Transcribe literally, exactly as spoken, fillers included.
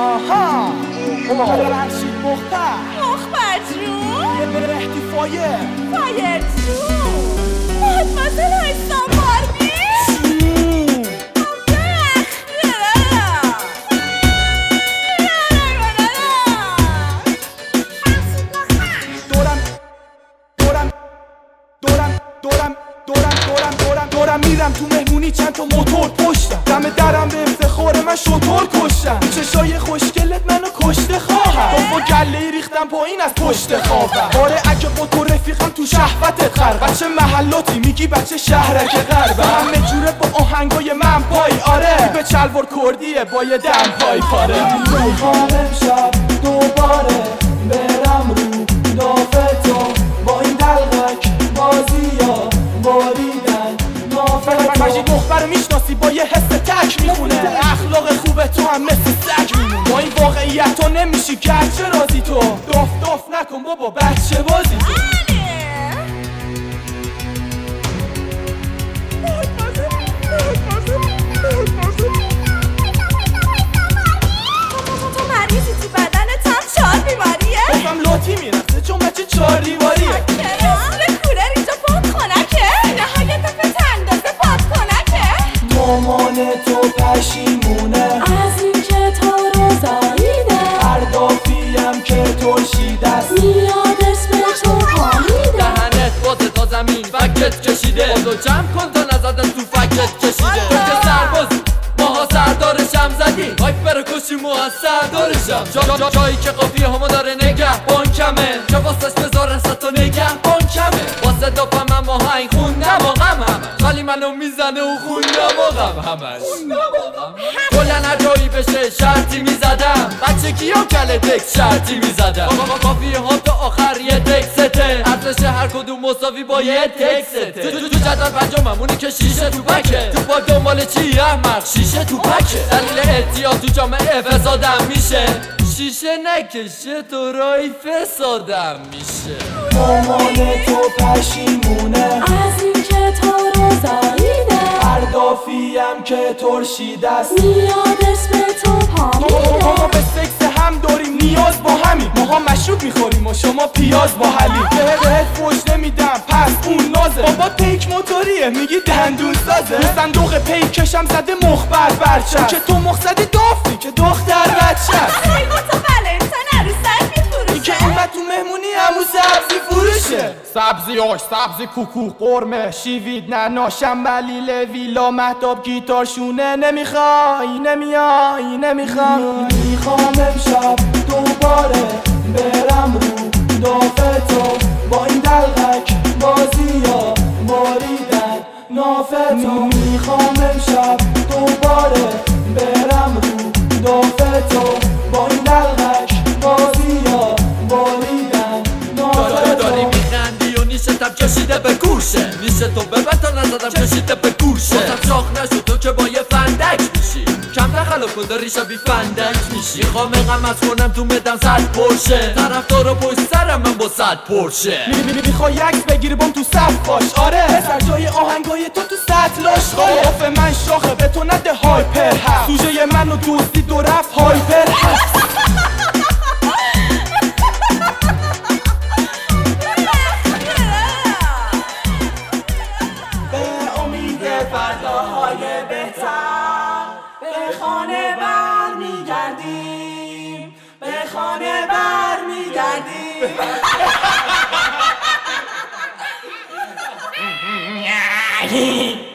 آها فرشید مختر مخبر جون یه برهتی فایر فایر جون مدمازل هایستان باربی دورم دورم دورم دورم دورم دورم دورم دورم میرم تو مهمونی چند تا موتور پشتم دم درم به افتخار من شطور کشتم چشای خوشگلت منو کشته خواهم با گله ریختم پایین از پشت خوابم آره اگه با تو رفیقم تو شهوتت خرب بچه محلاتی میگی بچه شهرک غربه همه جوره با آهنگای من پای آره به چلوار کردیه با یه دم پای پاره میخوام امشب دوباره برم رو داف تو با این دلغک بازی ها باریدن نافت مجید مخبر میشناسی با یه حس تک میخونه اخلاق خوب تو هم مثل سگ میمونه با این واقعیت تو نمیشی گرچه رازی تو داف داف نکن بابا بچه بازی تو تو مریضی تو بدنت هم چهار بیماریه بازم لاتی میرفته چون بچه چهار دیواریه مثل کولر اینجا پاد خونکه نهایت فت اندازه پاد کنکه مامان تو پشیمونه از این که تو رو زاییده هر دافیم که ترشیده است میاد اسم تو پامیده دهنت بازه تا زمین فکت کشیده بازو جمع کن تا نزدن تو فکت کشیده تو که سربازی ماها سردارشم زدیم هایپ بره کشیم و از سردارشم جا جا جایی که قافیه همو داره نگه بانکمه که واسش بذارن ستا نگه بانکمه واسه داپم هم آهنگ خوندم و غم همش ولی منو میزنه و خوندم و غم همش کلن هر جایی بشه شرطی میزدم بچه کیا کله تکس شرطی میزدم قافیه ها تا آخر یه تکسته ارزش هر کدوم مساوی با یه تکسته تو تو جدول پنجمم اونی که شیشه تو پکه تو با دنبال چی احمق شیشه تو پکه دلیل احتیاط تو جامعه فسادم میشه شیشه نکشه تو رای فسادم میشه مامان تو پشیمونه از این که تو رو زاییده هر دافیم که ترشیده است میاد اسم تو پامیده ما به سکس هم داریم نیاز با همین ماها مشروب میخوریم و شما پیاز با حلیم که بهت فوش نمیدم پس اون نازه بابا پیک موتوریه میگی دندون سازه تو صندوق پیکشم زده مخبر برچه که تو مخ زده دافتی که دختر بچه ای با تو ولنتن عروسک میفروشه این که اومد تو مهمونی همو سبزی فروشه سبزی آش سبزی کوکو قرمه شیوید نعنا شنبلی ویلا مهتاب گیتار شونه نمیخوای نمیای نمیخوای میخوام امشب دوباره برم رو داف تو با این دلغک بازی ها باریدن نافت تو میخوام امشب دوباره برم رو داف تو با این دلغک بازی ها باریدن نافت تو داری میخندی و نیشتم کشیده به گوشه نیشه تو ببر تا نزدم کشیده به گوشه بازم شاخ نشو تو که با یه فندک میشی کم تخلق کن داری شبی فندک میشی میخوام غم از کنم تو مدم صد پرشه طرف دارو پشت سرم من با صد پرشه میخوای عکس بگیری بام تو صف باش آره پسر جای آهنگای تو تو سطلاش خواهی آف من شاخه به تو نده هایپر هست سوژه من و دوستی دو رفت هایپر هست به امید فرداهای بهتر به خانه بر میگردیم به خانه بر میگردیم